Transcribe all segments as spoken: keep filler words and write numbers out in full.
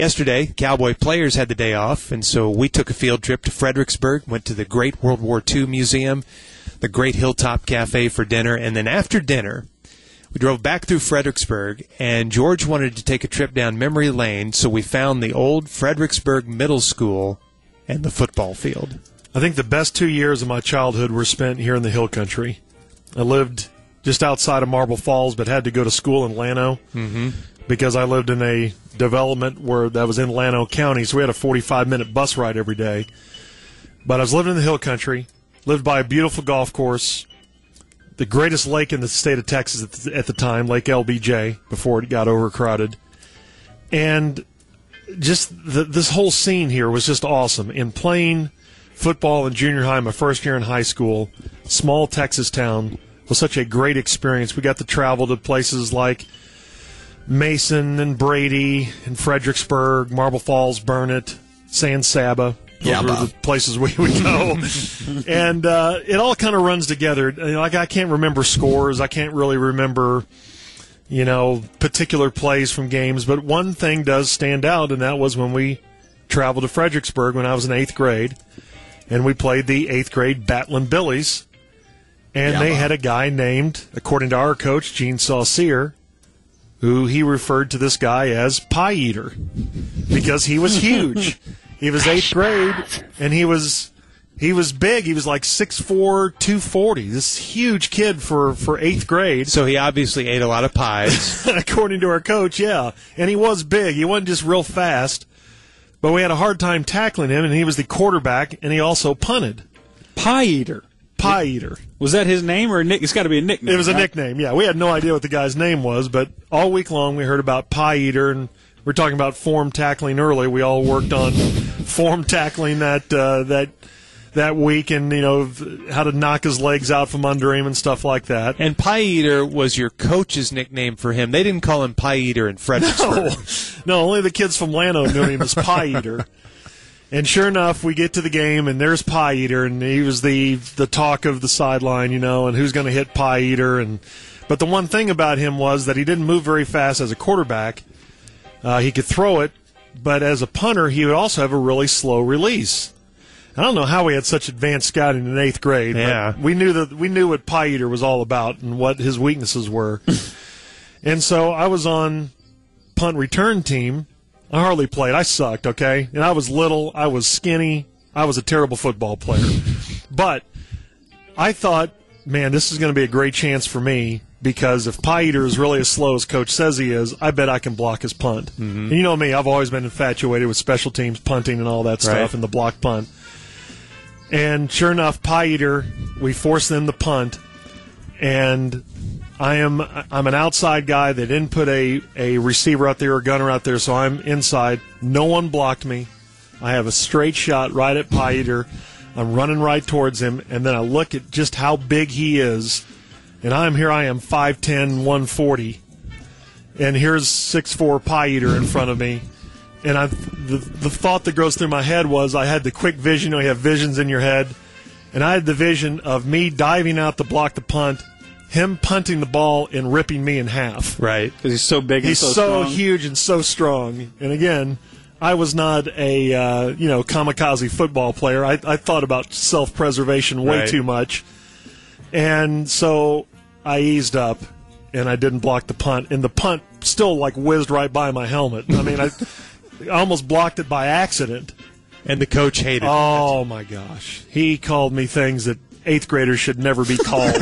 yesterday, Cowboy players had the day off, and so we took a field trip to Fredericksburg, went to the Great World War Two Museum, the Great Hilltop Cafe for dinner, and then after dinner, we drove back through Fredericksburg, and George wanted to take a trip down memory lane, so we found the old Fredericksburg Middle School and the football field. I think the best two years of my childhood were spent here in the Hill Country. I lived just outside of Marble Falls, but had to go to school in Llano mm-hmm. because I lived in a development where that was in Llano County, so we had a forty-five minute bus ride every day. But I was living in the Hill Country, lived by a beautiful golf course, the greatest lake in the state of Texas at the, at the time, Lake L B J, before it got overcrowded. And just the, this whole scene here was just awesome. In playing football in junior high, my first year in high school, small Texas town, was such a great experience. We got to travel to places like Mason and Brady and Fredericksburg, Marble Falls, Burnett, San Saba. Those yeah, were the places we would go. And uh, it all kind of runs together. Like, I can't remember scores. I can't really remember, you know, particular plays from games. But one thing does stand out, and that was when we traveled to Fredericksburg when I was in eighth grade. And we played the eighth grade Batlin Billies. And yeah, they Bob. had a guy named, according to our coach, Gene Saucier, who he referred to this guy as Pie Eater because he was huge. He was eighth grade, and he was he was big. He was like six four, two forty. This huge kid for, for eighth grade. So he obviously ate a lot of pies. According to our coach, yeah. And he was big. He wasn't just real fast. But we had a hard time tackling him, and he was the quarterback, and he also punted. Pie Eater. Pie Eater. Was that his name or a nick? It's got to be a nickname. It was a right? nickname, yeah. We had no idea what the guy's name was, but all week long we heard about Pie Eater, and we're talking about form tackling early. We all worked on form tackling that uh, that that week, and you know how to knock his legs out from under him and stuff like that. And Pie Eater was your coach's nickname for him. They didn't call him Pie Eater in Fredericksburg. No, no, only the kids from Llano knew him as Pie Eater. And sure enough, we get to the game, and there's Pie Eater, and he was the the talk of the sideline, you know, and who's going to hit Pie Eater. And but the one thing about him was that he didn't move very fast as a quarterback. Uh, he could throw it, but as a punter, he would also have a really slow release. I don't know how we had such advanced scouting in eighth grade. Yeah, but we knew that we knew what Pie Eater was all about and what his weaknesses were. And so I was on punt return team. I hardly played. I sucked, okay? And I was little. I was skinny. I was a terrible football player. But I thought, man, this is going to be a great chance for me because if Pie Eater is really as slow as Coach says he is, I bet I can block his punt. Mm-hmm. And you know me, I've always been infatuated with special teams, punting and all that stuff, right, and the block punt. And sure enough, Pie Eater, we forced them to punt, and I am I'm an outside guy. They didn't put a, a receiver out there or a gunner out there, so I'm inside. No one blocked me. I have a straight shot right at Pie Eater. I'm running right towards him, and then I look at just how big he is, and I'm here I am five ten, one forty, and here's six four Pie Eater in front of me. And I, the, the thought that goes through my head was I had the quick vision. You know, you have visions in your head. And I had the vision of me diving out to block the punt, him punting the ball and ripping me in half. Right. Because he's so big and he's so, so strong. huge and so strong. And again, I was not a uh, you know kamikaze football player. I, I thought about self-preservation way right. too much. And so I eased up, and I didn't block the punt. And the punt still, like, whizzed right by my helmet. I mean, I... I almost blocked it by accident. And the coach hated it. Oh, my gosh. He called me things that eighth graders should never be called.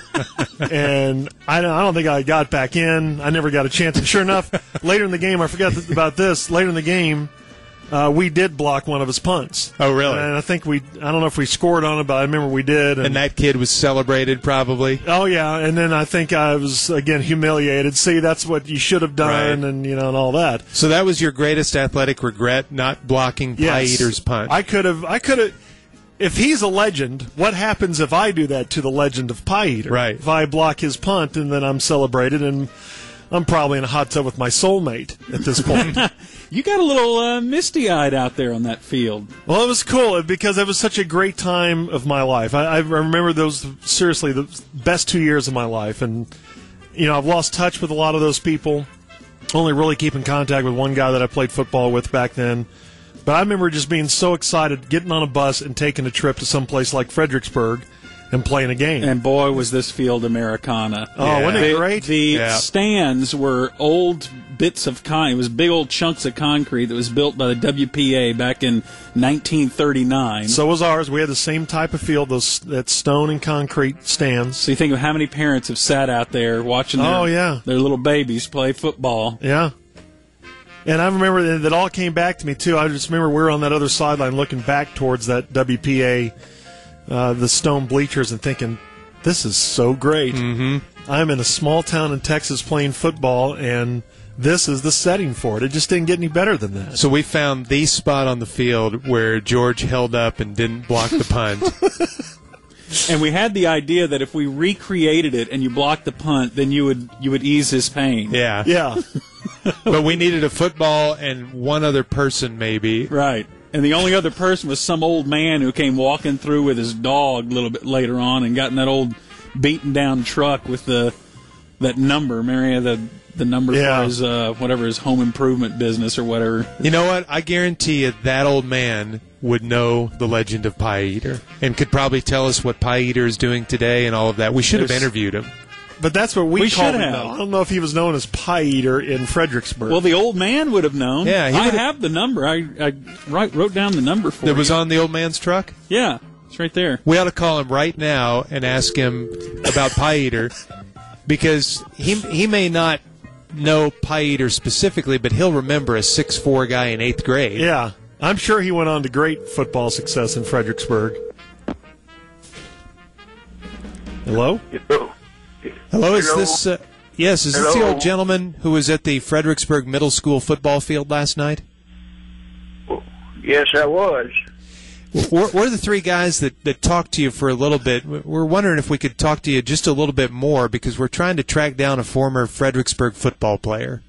And I don't, I don't think I got back in. I never got a chance. And sure enough, later in the game, I forgot about this, later in the game, uh, we did block one of his punts. Oh, really? And I think we, I don't know if we scored on it, but I remember we did. And, and that kid was celebrated, probably. Oh, yeah. And then I think I was, again, humiliated. See, that's what you should have done, right. and, you know, and all that. So that was your greatest athletic regret, not blocking Yes. Pie Eater's punt. I could have, I could have, if he's a legend, what happens if I do that to the legend of Pie Eater? Right. If I block his punt and then I'm celebrated, and I'm probably in a hot tub with my soulmate at this point. You got a little uh, misty-eyed out there on that field. Well, it was cool because it was such a great time of my life. I, I remember those, seriously, the best two years of my life. And, you know, I've lost touch with a lot of those people. only really keep in contact with one guy that I played football with back then. But I remember just being so excited, getting on a bus and taking a trip to some place like Fredericksburg and playing a game. And boy, was this field Americana. Oh, Yeah. wasn't it The, great? the Yeah. stands were old bits of concrete. It was big old chunks of concrete that was built by the W P A back in nineteen thirty-nine. So was ours. We had the same type of field, those that stone and concrete stands. So you think of how many parents have sat out there watching their, Oh, yeah. their little babies play football. Yeah. And I remember that it all came back to me, too. I just remember we were on that other sideline looking back towards that W P A, uh, the stone bleachers, and thinking, this is so great. Mm-hmm. I'm in a small town in Texas playing football, and this is the setting for it. It just didn't get any better than that. So we found the spot on the field where George held up and didn't block the punt. And we had the idea that if we recreated it and you blocked the punt, then you would you would ease his pain. Yeah. Yeah. But we needed a football and one other person maybe. Right. And the only other person was some old man who came walking through with his dog a little bit later on and got in that old beaten down truck with the that number, Maria, the the number Yeah. for his uh, whatever his home improvement business or whatever. You know what? I guarantee you that old man would know the legend of Pie Eater and could probably tell us what Pie Eater is doing today and all of that. We should have There's- interviewed him. But that's what we, We called should him. have. though. I don't know if he was known as Pie Eater in Fredericksburg. Well, the old man would have known. Yeah, he I would've- have the number. I I write, wrote down the number for That you. was on the old man's truck? Yeah, it's right there. We ought to call him right now and ask him about Pie Eater because he he may not know Pie Eater specifically, but he'll remember a six foot four guy in eighth grade. yeah. I'm sure he went on to great football success in Fredericksburg. Hello? Hello. Hello, is Hello? this? Uh, yes, is this the Hello? old gentleman who was at the Fredericksburg Middle School football field last night? Yes, I was. We're, we're the three guys that, that talked to you for a little bit. We're wondering if we could talk to you just a little bit more because we're trying to track down a former Fredericksburg football player.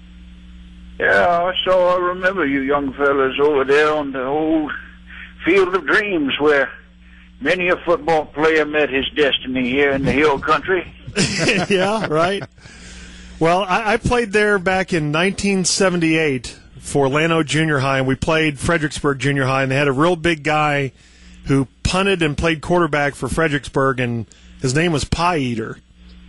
Yeah, so I remember you young fellas over there on the old Field of Dreams where many a football player met his destiny here in the hill country. Yeah, right. Well, I, I played there back in nineteen seventy-eight for Llano Junior High, and we played Fredericksburg Junior High, and they had a real big guy who punted and played quarterback for Fredericksburg, and his name was Pie Eater.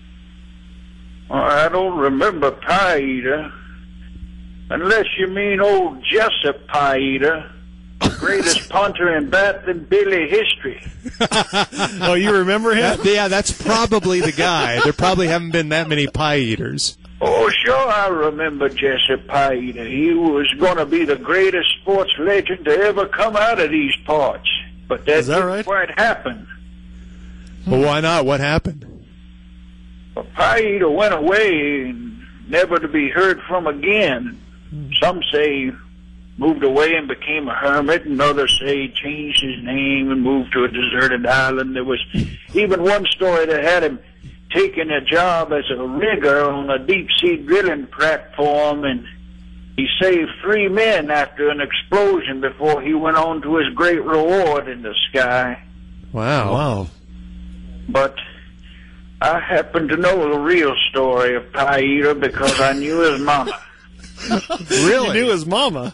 Well, I don't remember Pie Eater, unless you mean old Jessup Pie Eater, greatest punter in Bath and Billy history. Oh, you remember him? Yeah, that's probably the guy. There probably haven't been that many Pie Eaters. Oh, sure, I remember Jessup Pie Eater. He was going to be the greatest sports legend to ever come out of these parts. But that, Is that didn't right? quite happen. Well, why not? What happened? Well, Pie Eater went away, and never to be heard from again. Some say he moved away and became a hermit, and others say he changed his name and moved to a deserted island. There was even one story that had him taking a job as a rigger on a deep-sea drilling platform, and he saved three men after an explosion before he went on to his great reward in the sky. Wow. Wow. But I happen to know the real story of Pie Eater because I knew his mama. Really? You knew his mama.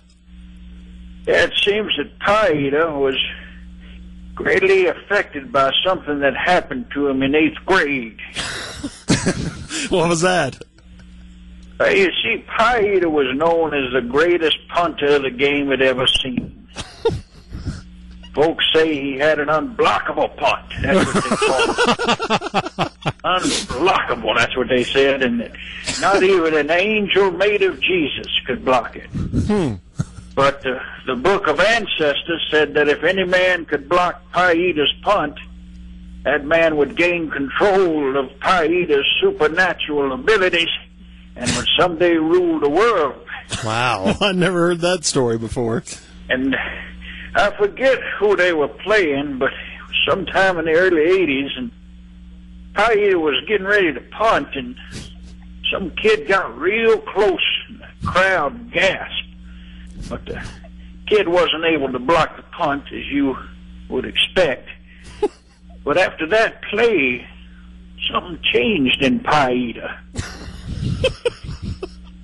It seems that Pie Eater was greatly affected by something that happened to him in eighth grade. What was that? Uh, you see, Pie Eater was known as the greatest punter the game had ever seen. Folks say he had an unblockable punt. That's what they called it. Unblockable, that's what they said, and that not even an angel made of Jesus could block it. Hmm. But uh, the Book of Ancestors said that if any man could block Pie Eater's punt, that man would gain control of Pie Eater's supernatural abilities and would someday rule the world. Wow. I never heard that story before. And I forget who they were playing, but sometime in the early eighties, and Pie Eater was getting ready to punt, and some kid got real close, and the crowd gasped. But the kid wasn't able to block the punt, as you would expect. But after that play, something changed in Pie Eater. He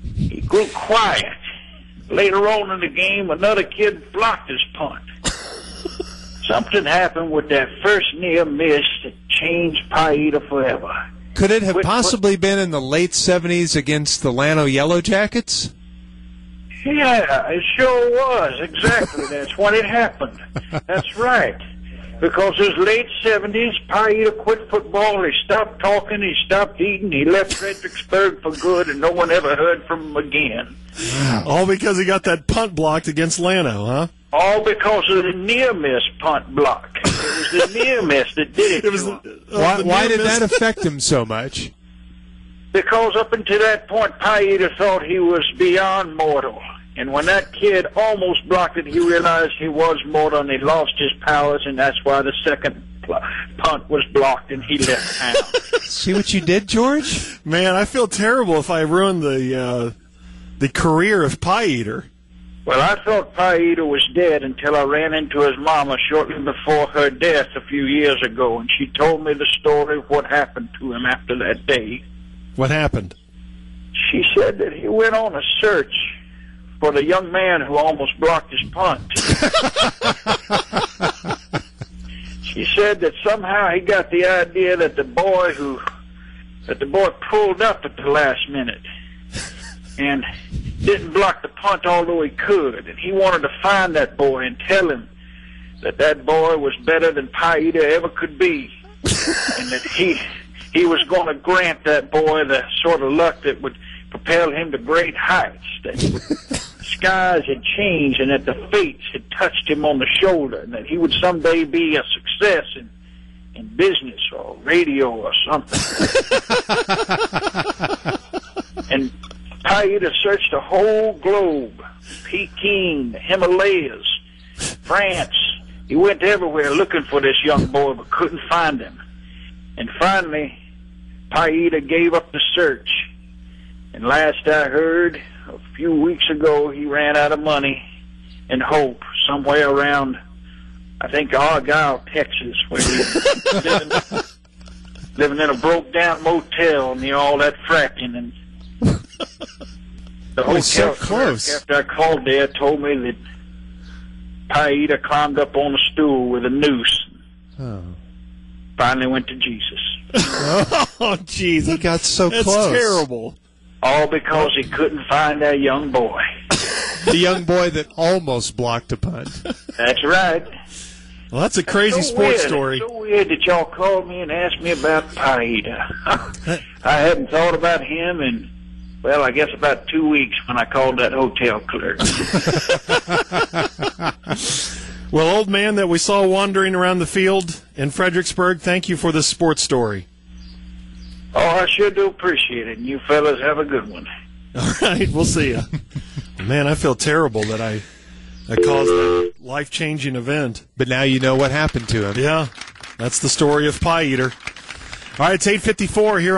grew quiet. Later on in the game, another kid blocked his punt. Something happened with that first near miss that changed Paita forever. Could it have Which- possibly been in the late seventies against the Llano Yellow Jackets? Yeah, it sure was. Exactly. That's when it happened. That's right. Because it was late seventies, Paita quit football, he stopped talking, he stopped eating, he left Fredericksburg for good, and no one ever heard from him again. All because he got that punt blocked against Llano, huh? All because of the near-miss punt block. It was the near-miss that did it, It was. to Uh, him. Why, the why near did miss- that affect him so much? Because up until that point, Paita thought he was beyond mortal. And when that kid almost blocked it, he realized he was mortal and he lost his powers, and that's why the second pl- punt was blocked and he left town. See what you did, George? Man, I feel terrible if I ruined the uh, the career of Pie Eater. Well, I thought Paita was dead until I ran into his mama shortly before her death a few years ago, and she told me the story of what happened to him after that day. What happened? She said that he went on a search for the young man who almost blocked his punt. She said that somehow he got the idea that the boy who that the boy pulled up at the last minute and didn't block the punt, although he could, and he wanted to find that boy and tell him that that boy was better than Paita ever could be, and that he he was going to grant that boy the sort of luck that would propel him to great heights, that skies had changed and that the fates had touched him on the shoulder, and that he would someday be a success in, in business or radio or something. And Paita searched the whole globe, Peking, the Himalayas, France. He went everywhere looking for this young boy but couldn't find him. And finally, Paita gave up the search. And last I heard, a few weeks ago, he ran out of money and hope somewhere around, I think, Argyle, Texas, where he was living, living in a broke-down motel near all that fracking. And the Oh, he's so hotel close. clerk, after I called there, told me that Paita climbed up on a stool with a noose. Oh. Finally went to Jesus. Oh, jeez. He got so That's close. terrible. All because he couldn't find that young boy. The young boy that almost blocked a punt. That's right. Well, that's a crazy so sports weird. story. It's so weird that y'all called me and asked me about Paita. I hadn't thought about him in, well, I guess about two weeks when I called that hotel clerk. Well, old man that we saw wandering around the field in Fredericksburg, thank you for this sports story. Oh, I sure do appreciate it, and you fellas have a good one. All right, we'll see you. Man, I feel terrible that I, I caused that life-changing event. But now you know what happened to him. Yeah, that's the story of Pie Eater. All right, it's eight fifty-four here